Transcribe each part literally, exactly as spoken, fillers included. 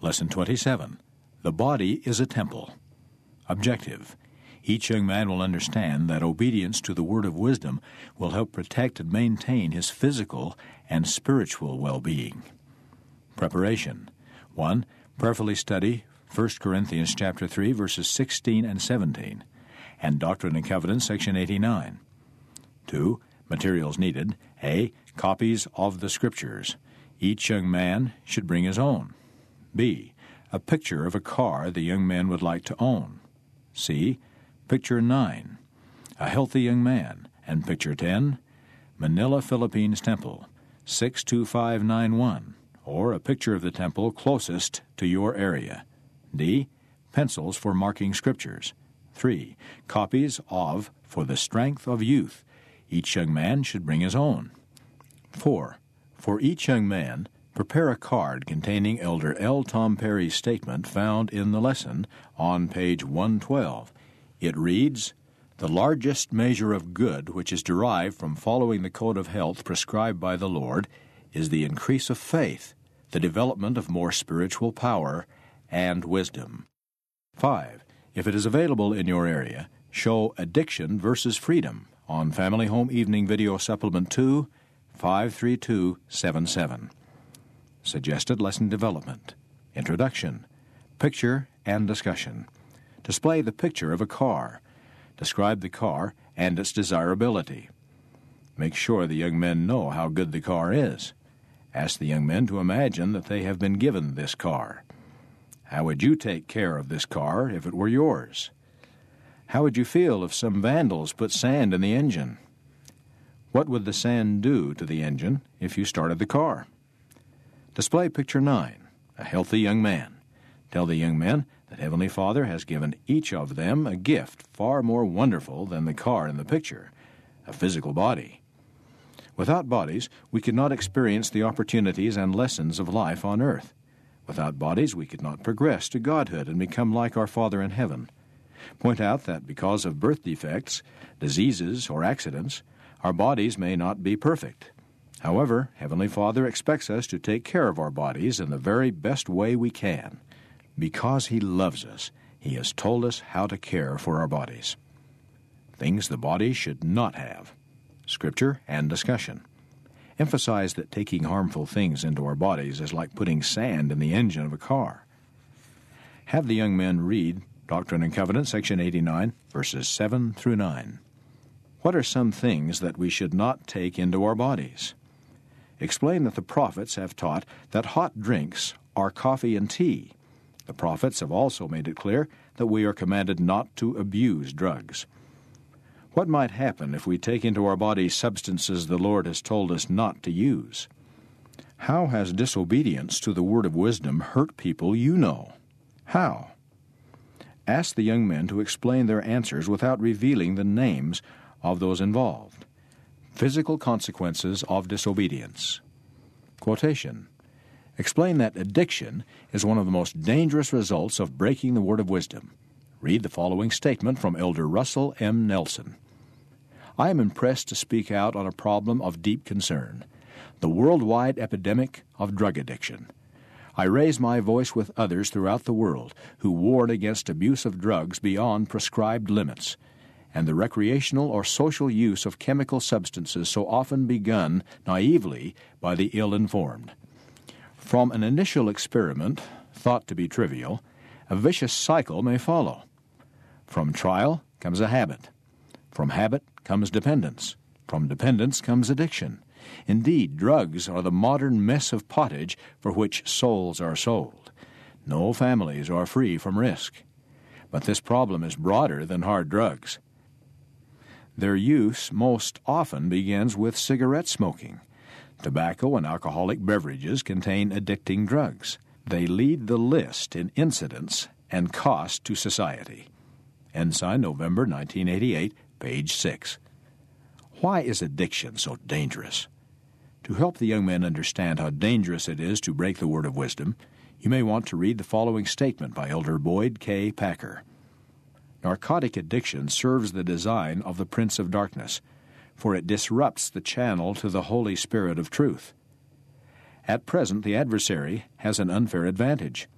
Lesson twenty-seven. The body is a temple. Objective. Each young man will understand that obedience to the word of wisdom will help protect and maintain his physical and spiritual well-being. Preparation. one. Prayerfully study First Corinthians chapter three, verses sixteen and seventeen, and Doctrine and Covenants, section eighty-nine. two. Materials needed. A. Copies of the Scriptures. Each young man should bring his own. B. A picture of a car the young man would like to own. C. Picture nine. A healthy young man. And picture ten. Manila, Philippines Temple, six two five nine one, or a picture of the temple closest to your area. D. Pencils for marking scriptures. three. Copies of For the Strength of Youth. Each young man should bring his own. four. For each young man, prepare a card containing Elder L. Tom Perry's statement found in the lesson on page one twelve. It reads, "The largest measure of good which is derived from following the code of health prescribed by the Lord is the increase of faith, the development of more spiritual power, and wisdom." five. If it is available in your area, show Addiction versus Freedom on Family Home Evening Video Supplement two, five three two seven seven. Suggested lesson development. Introduction. Picture and discussion. Display the picture of a car. Describe the car and its desirability. Make sure the young men know how good the car is. Ask the young men to imagine that they have been given this car. How would you take care of this car if it were yours? How would you feel if some vandals put sand in the engine? What would the sand do to the engine if you started the car? Display picture nine, a healthy young man. Tell the young men that Heavenly Father has given each of them a gift far more wonderful than the car in the picture, a physical body. Without bodies, we could not experience the opportunities and lessons of life on earth. Without bodies, we could not progress to godhood and become like our Father in heaven. Point out that because of birth defects, diseases, or accidents, our bodies may not be perfect. However, Heavenly Father expects us to take care of our bodies in the very best way we can. Because He loves us, He has told us how to care for our bodies. Things the body should not have. Scripture and discussion. Emphasize that taking harmful things into our bodies is like putting sand in the engine of a car. Have the young men read Doctrine and Covenants, section eighty-nine, verses seven through nine. What are some things that we should not take into our bodies? Explain that the prophets have taught that hot drinks are coffee and tea. The prophets have also made it clear that we are commanded not to abuse drugs. What might happen if we take into our bodies substances the Lord has told us not to use? How has disobedience to the word of wisdom hurt people you know? How? Ask the young men to explain their answers without revealing the names of those involved. Physical consequences of disobedience. Quotation. Explain that addiction is one of the most dangerous results of breaking the word of wisdom. Read the following statement from Elder Russell M. Nelson. I am impressed to speak out on a problem of deep concern, the worldwide epidemic of drug addiction. I raise my voice with others throughout the world who warn against abuse of drugs beyond prescribed limits, and the recreational or social use of chemical substances so often begun naively by the ill-informed. From an initial experiment, thought to be trivial, a vicious cycle may follow. From trial comes a habit. From habit comes dependence. From dependence comes addiction. Indeed, drugs are the modern mess of pottage for which souls are sold. No families are free from risk. But this problem is broader than hard drugs. Their use most often begins with cigarette smoking. Tobacco and alcoholic beverages contain addicting drugs. They lead the list in incidence and cost to society. Ensign, November nineteen eighty-eight, page six. Why is addiction so dangerous? To help the young men understand how dangerous it is to break the word of wisdom, you may want to read the following statement by Elder Boyd K. Packer. Narcotic addiction serves the design of the Prince of Darkness, for it disrupts the channel to the Holy Spirit of truth. At present, the adversary has an unfair advantage.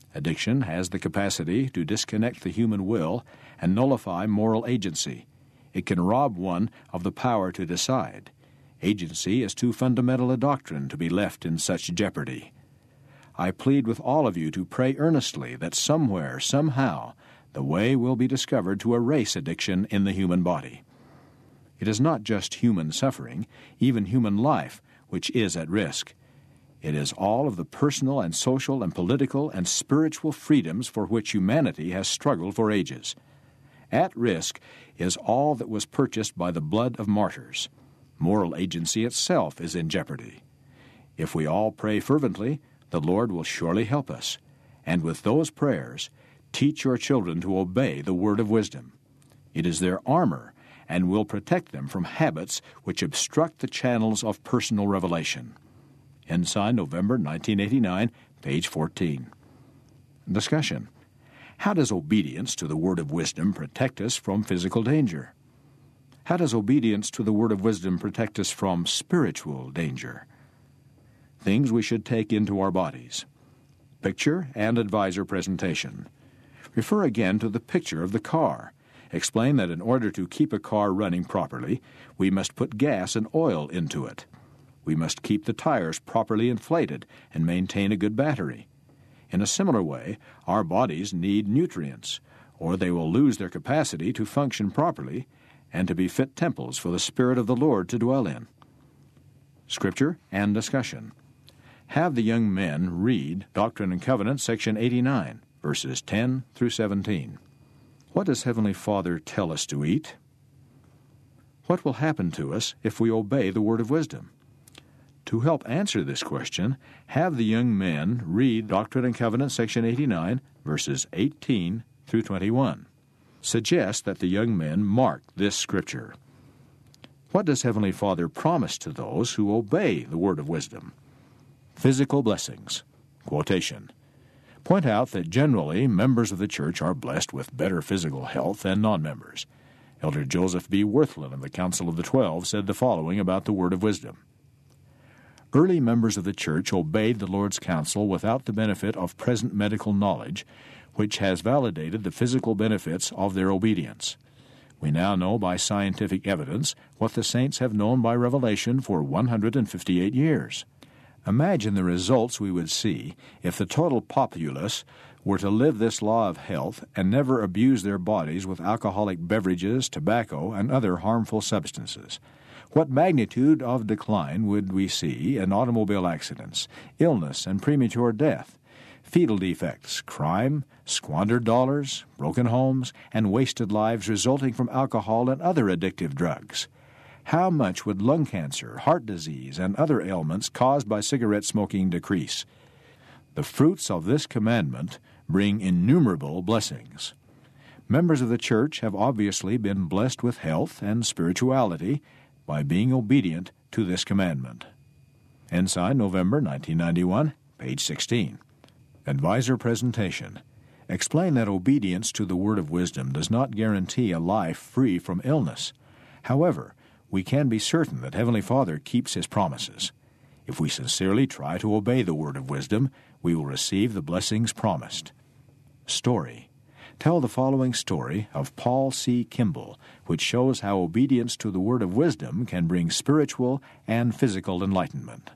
Addiction has the capacity to disconnect the human will and nullify moral agency. It can rob one of the power to decide. Agency is too fundamental a doctrine to be left in such jeopardy. I plead with all of you to pray earnestly that somewhere, somehow, the way will be discovered to erase addiction in the human body. It is not just human suffering, even human life, which is at risk. It is all of the personal and social and political and spiritual freedoms for which humanity has struggled for ages. At risk is all that was purchased by the blood of martyrs. Moral agency itself is in jeopardy. If we all pray fervently, the Lord will surely help us. And with those prayers, teach your children to obey the word of wisdom. It is their armor and will protect them from habits which obstruct the channels of personal revelation. Ensign, November nineteen eighty-nine, page fourteen. Discussion. How does obedience to the word of wisdom protect us from physical danger? How does obedience to the word of wisdom protect us from spiritual danger? Things we should take into our bodies. Picture and advisor presentation. Refer again to the picture of the car. Explain that in order to keep a car running properly, we must put gas and oil into it. We must keep the tires properly inflated and maintain a good battery. In a similar way, our bodies need nutrients, or they will lose their capacity to function properly and to be fit temples for the Spirit of the Lord to dwell in. Scripture and discussion. Have the young men read Doctrine and Covenants, section eighty-nine, verses ten through seventeen. What does Heavenly Father tell us to eat? What will happen to us if we obey the word of wisdom? To help answer this question, have the young men read Doctrine and Covenants, section eighty-nine, verses eighteen through twenty-one. Suggest that the young men mark this scripture. What does Heavenly Father promise to those who obey the word of wisdom? Physical blessings. Quotation. Point out that generally members of the church are blessed with better physical health than non-members. Elder Joseph B. Worthland of the Council of the Twelve said the following about the word of wisdom. Early members of the church obeyed the Lord's counsel without the benefit of present medical knowledge, which has validated the physical benefits of their obedience. We now know by scientific evidence what the saints have known by revelation for one hundred fifty-eight years. Imagine the results we would see if the total populace were to live this law of health and never abuse their bodies with alcoholic beverages, tobacco, and other harmful substances. What magnitude of decline would we see in automobile accidents, illness, and premature death, fetal defects, crime, squandered dollars, broken homes, and wasted lives resulting from alcohol and other addictive drugs? How much would lung cancer, heart disease, and other ailments caused by cigarette smoking decrease? The fruits of this commandment bring innumerable blessings. Members of the church have obviously been blessed with health and spirituality by being obedient to this commandment. Ensign, November nineteen ninety-one, page sixteen. Advisor presentation. Explain that obedience to the word of wisdom does not guarantee a life free from illness. However, we can be certain that Heavenly Father keeps His promises. If we sincerely try to obey the word of wisdom, we will receive the blessings promised. Story. Tell the following story of Paul C. Kimball, which shows how obedience to the word of wisdom can bring spiritual and physical enlightenment.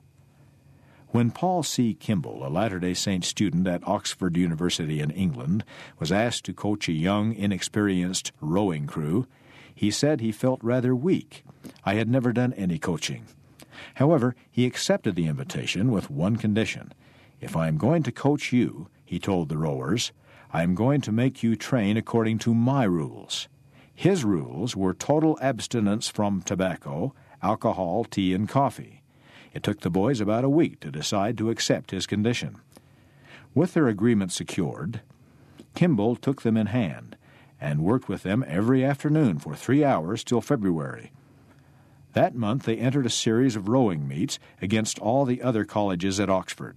When Paul C. Kimball, a Latter-day Saint student at Oxford University in England, was asked to coach a young, inexperienced rowing crew, he said he felt rather weak. I had never done any coaching. However, he accepted the invitation with one condition. If I am going to coach you, he told the rowers, I am going to make you train according to my rules. His rules were total abstinence from tobacco, alcohol, tea, and coffee. It took the boys about a week to decide to accept his condition. With their agreement secured, Kimball took them in hand and worked with them every afternoon for three hours till February. That month they entered a series of rowing meets against all the other colleges at Oxford.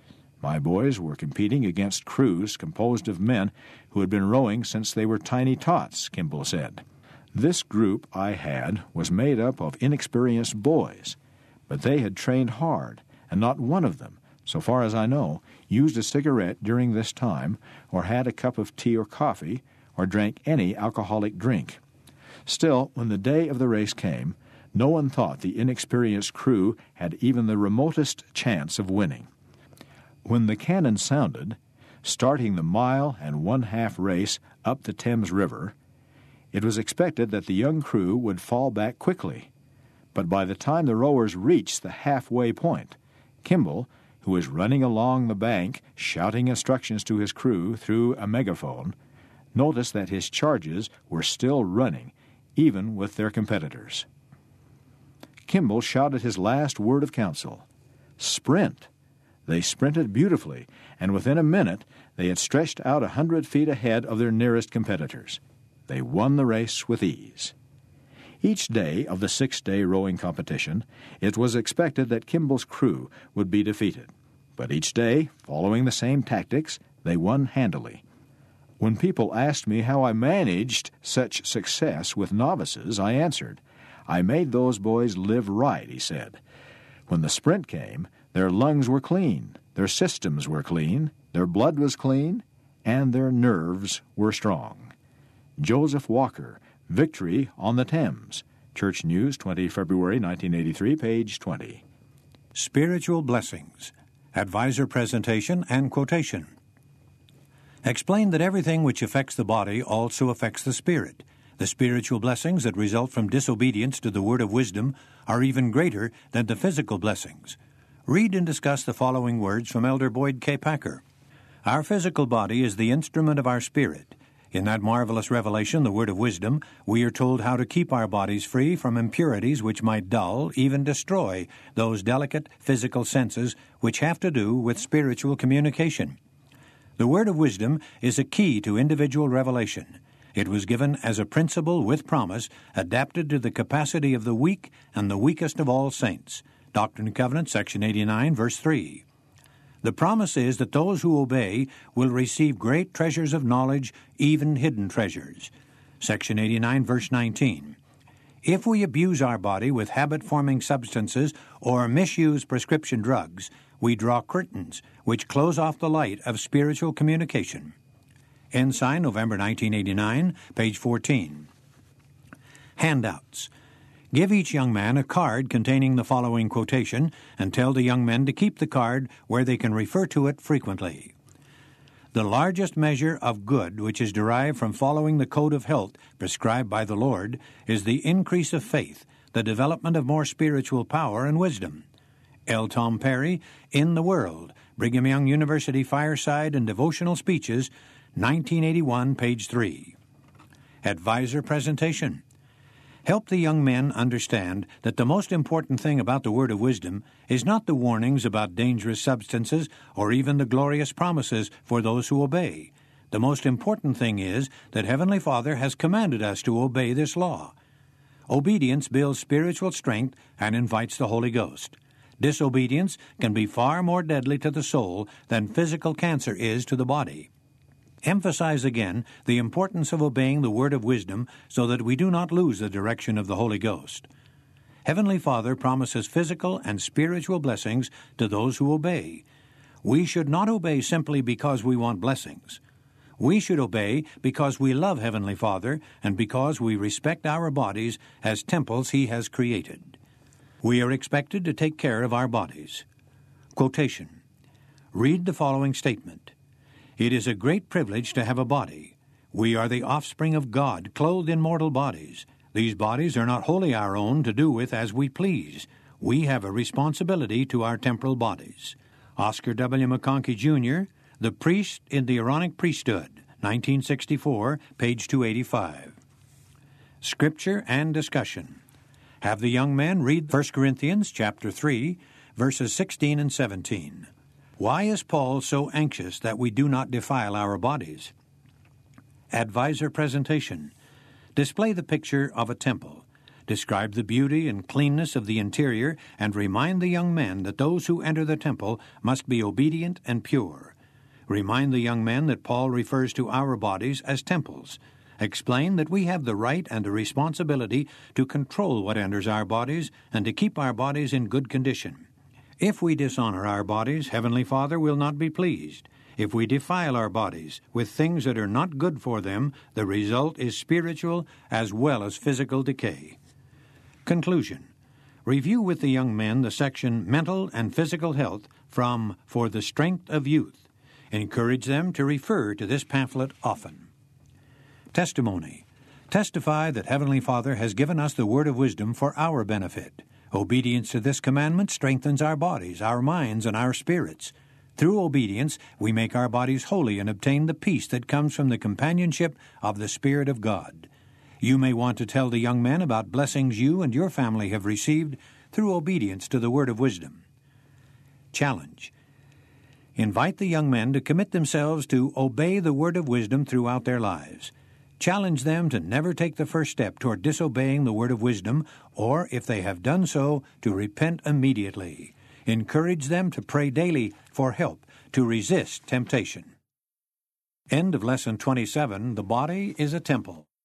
My boys were competing against crews composed of men who had been rowing since they were tiny tots, Kimball said. This group I had was made up of inexperienced boys, but they had trained hard, and not one of them, so far as I know, used a cigarette during this time, or had a cup of tea or coffee, or drank any alcoholic drink. Still, when the day of the race came, no one thought the inexperienced crew had even the remotest chance of winning. When the cannon sounded, starting the mile and one-half race up the Thames River, it was expected that the young crew would fall back quickly. But by the time the rowers reached the halfway point, Kimball, who was running along the bank shouting instructions to his crew through a megaphone, noticed that his charges were still running, even with their competitors. Kimball shouted his last word of counsel, "Sprint!" They sprinted beautifully, and within a minute they had stretched out a hundred feet ahead of their nearest competitors. They won the race with ease. Each day of the six-day rowing competition, it was expected that Kimball's crew would be defeated. But each day, following the same tactics, they won handily. When people asked me how I managed such success with novices, I answered, "I made those boys live right," he said. When the sprint came, their lungs were clean, their systems were clean, their blood was clean, and their nerves were strong. Joseph Walker, Victory on the Thames. Church News, the twentieth of February, nineteen eighty-three, page twenty. Spiritual Blessings. Advisor Presentation and Quotation. Explain that everything which affects the body also affects the spirit. The spiritual blessings that result from disobedience to the word of wisdom are even greater than the physical blessings. Read and discuss the following words from Elder Boyd K. Packer. Our physical body is the instrument of our spirit. In that marvelous revelation, the word of wisdom, we are told how to keep our bodies free from impurities which might dull, even destroy, those delicate physical senses which have to do with spiritual communication. The word of wisdom is a key to individual revelation. It was given as a principle with promise, adapted to the capacity of the weak and the weakest of all saints. Doctrine and Covenants, section eighty-nine, verse three. The promise is that those who obey will receive great treasures of knowledge, even hidden treasures. Section eighty-nine, verse nineteen. If we abuse our body with habit-forming substances or misuse prescription drugs, we draw curtains which close off the light of spiritual communication. Ensign, November nineteen eighty-nine, page fourteen. Handouts. Give each young man a card containing the following quotation and tell the young men to keep the card where they can refer to it frequently. The largest measure of good which is derived from following the code of health prescribed by the Lord is the increase of faith, the development of more spiritual power and wisdom. L. Tom Perry, In the World, Brigham Young University Fireside and Devotional Speeches, nineteen eighty-one, page three. Advisor Presentation. Help the young men understand that the most important thing about the word of wisdom is not the warnings about dangerous substances or even the glorious promises for those who obey. The most important thing is that Heavenly Father has commanded us to obey this law. Obedience builds spiritual strength and invites the Holy Ghost. Disobedience can be far more deadly to the soul than physical cancer is to the body. Emphasize again the importance of obeying the word of wisdom so that we do not lose the direction of the Holy Ghost. Heavenly Father promises physical and spiritual blessings to those who obey. We should not obey simply because we want blessings. We should obey because we love Heavenly Father and because we respect our bodies as temples He has created. We are expected to take care of our bodies. Quotation. Read the following statement. It is a great privilege to have a body. We are the offspring of God, clothed in mortal bodies. These bodies are not wholly our own to do with as we please. We have a responsibility to our temporal bodies. Oscar W. McConkie, Junior, The Priest in the Aaronic Priesthood, nineteen sixty-four, page two eighty-five. Scripture and discussion. Have the young men read First Corinthians chapter three, verses sixteen and seventeen. Why is Paul so anxious that we do not defile our bodies? Advisor Presentation. Display the picture of a temple. Describe the beauty and cleanness of the interior and remind the young men that those who enter the temple must be obedient and pure. Remind the young men that Paul refers to our bodies as temples. Explain that we have the right and the responsibility to control what enters our bodies and to keep our bodies in good condition. If we dishonor our bodies, Heavenly Father will not be pleased. If we defile our bodies with things that are not good for them, the result is spiritual as well as physical decay. Conclusion. Review with the young men the section Mental and Physical Health from For the Strength of Youth. Encourage them to refer to this pamphlet often. Testimony. Testify that Heavenly Father has given us the word of wisdom for our benefit. Obedience to this commandment strengthens our bodies, our minds, and our spirits. Through obedience, we make our bodies holy and obtain the peace that comes from the companionship of the Spirit of God. You may want to tell the young men about blessings you and your family have received through obedience to the word of wisdom. Challenge. Invite the young men to commit themselves to obey the word of wisdom throughout their lives. Challenge them to never take the first step toward disobeying the word of wisdom, or, if they have done so, to repent immediately. Encourage them to pray daily for help to resist temptation. End of Lesson twenty-seven. The Body is a Temple.